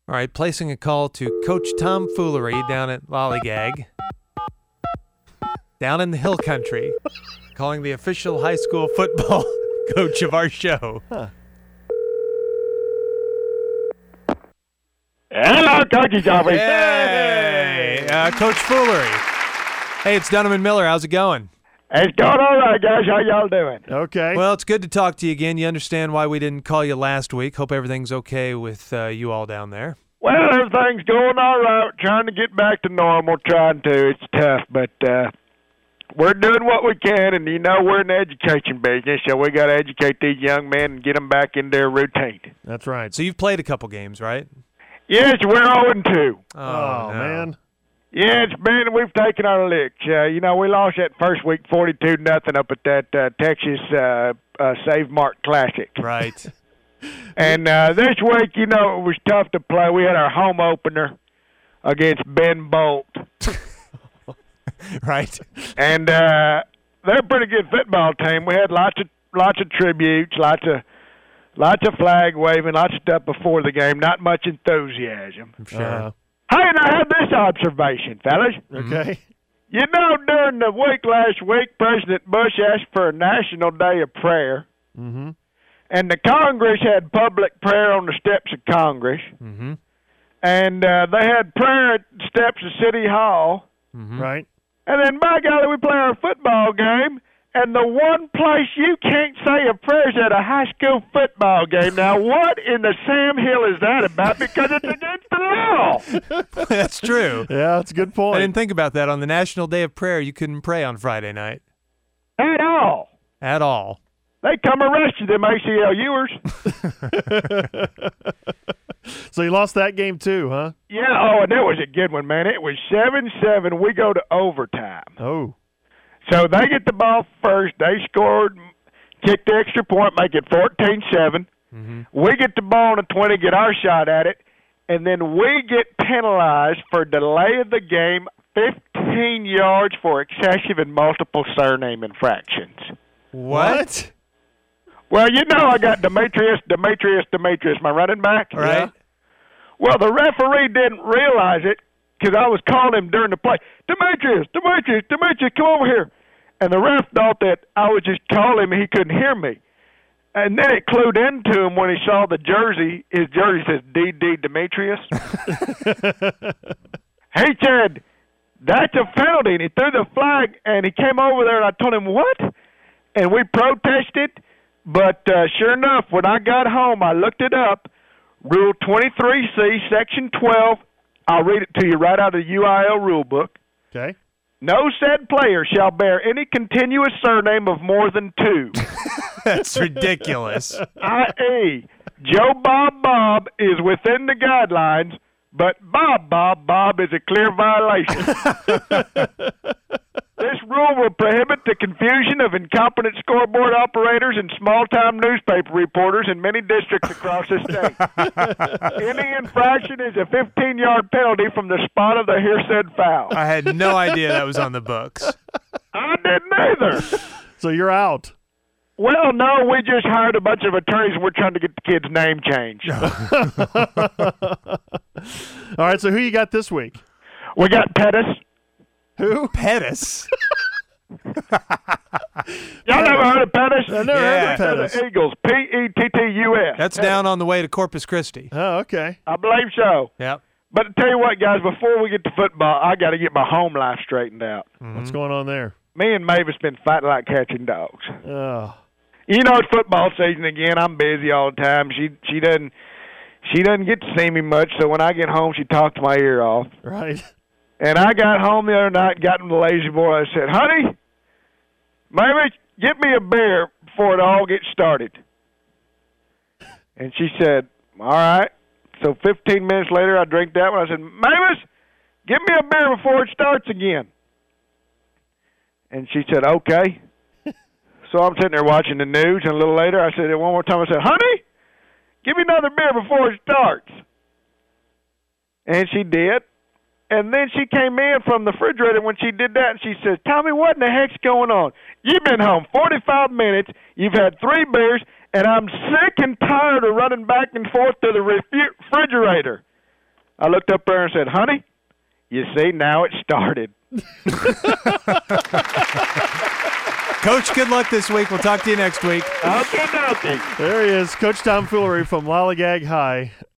All right, placing a call to Coach Tom Foolery down at Lollygag, down in the hill country, calling the official high school football coach of our show. Huh. Hello, Coachy Joffrey. Hey, Coach Foolery. Hey, it's Donovan Miller. How's it going? It's going all right, guys. How y'all doing? Okay. Well, it's good to talk to you again. You understand why we didn't call you last week. Hope everything's okay with you all down there. Well, everything's going all right. Trying to get back to normal, trying to. It's tough, but we're doing what we can, and you know we're in the education business, so we got to educate these young men and get them back in their routine. That's right. So you've played a couple games, right? Yes, we're 0-2. Oh, no. man. Yeah, we've taken our licks. You know, we lost that first week 42-0 up at that Texas Save Mark Classic. Right. And this week, you know, it was tough to play. We had our home opener against Ben Bolt. Right. And they're a pretty good football team. We had lots of tributes, lots of flag waving, lots of stuff before the game. Not much enthusiasm. I'm sure. Hey, and I had this observation, fellas. Okay. You know, during the week last week, President Bush asked for a National Day of Prayer. Mm-hmm. And the Congress had public prayer on the steps of Congress. Mm-hmm. And they had prayer at the steps of City Hall. Mm-hmm. Right. And then, by golly, we play our football game. And the one place you can't say a prayer is at a high school football game. Now, what in the Sam Hill is that about? Because it's against the law. That's true. Yeah, that's a good point. I didn't think about that. On the National Day of Prayer, you couldn't pray on Friday night. At all. At all. They come arrest you, them ACLUers. So you lost that game too, huh? Yeah, oh, and that was a good one, man. It was 7-7. We go to overtime. Oh. So they get the ball first. They scored, kicked the extra point, make it 14-7. Mm-hmm. We get the ball on the 20, get our shot at it, and then we get penalized for delay of the game, 15 yards for excessive and multiple surname infractions. What? Well, you know I got Demetrius, my running back. Right. Yeah. Well, the referee didn't realize it because I was calling him during the play. Demetrius, come over here. And the ref thought that I was just calling him and he couldn't hear me. And then it clued into him when he saw the jersey. His jersey says D.D. Demetrius. He said, that's a penalty. And he threw the flag, and he came over there, and I told him, what? And we protested. But sure enough, when I got home, I looked it up. Rule 23C, Section 12. I'll read it to you right out of the UIL rule book. Okay. No said player shall bear any continuous surname of more than 2. That's ridiculous. I.e., Joe Bob is within the guidelines, but Bob is a clear violation. This rule will prohibit the confusion of incompetent scoreboard operators and small-time newspaper reporters in many districts across the state. Any infraction is a 15-yard penalty from the spot of the heresaid foul. I had no idea that was on the books. I didn't either. So you're out. Well, no, we just hired a bunch of attorneys and we're trying to get the kid's name changed. All right, so who you got this week? We got Pettis. Who? Pettis? Y'all never heard of Pettis? I never heard of Pettis. The Eagles, Pettus. That's down on the way to Corpus Christi. Oh, okay. I believe so. Yep. But to tell you what, guys, before we get to football, I got to get my home life straightened out. What's going on there? Me and Mavis been fighting like catching dogs. Oh. You know, it's football season again. I'm busy all the time. She doesn't get to see me much, so when I get home, she talks my ear off. Right. And I got home the other night, got in the lazy boy. I said, honey, maybe get me a beer before it all gets started. And she said, all right. So 15 minutes later, I drank that one. I said, Mavis, get me a beer before it starts again. And she said, okay. So I'm sitting there watching the news, and a little later, I said it one more time. I said, honey, give me another beer before it starts. And she did. And then she came in from the refrigerator when she did that, and she says, Tommy, what in the heck's going on? You've been home 45 minutes, you've had 3 beers, and I'm sick and tired of running back and forth to the refrigerator. I looked up there and said, honey, you see, now it started. Coach, good luck this week. We'll talk to you next week. Okay. There he is, Coach Tom Foolery from Lollygag High.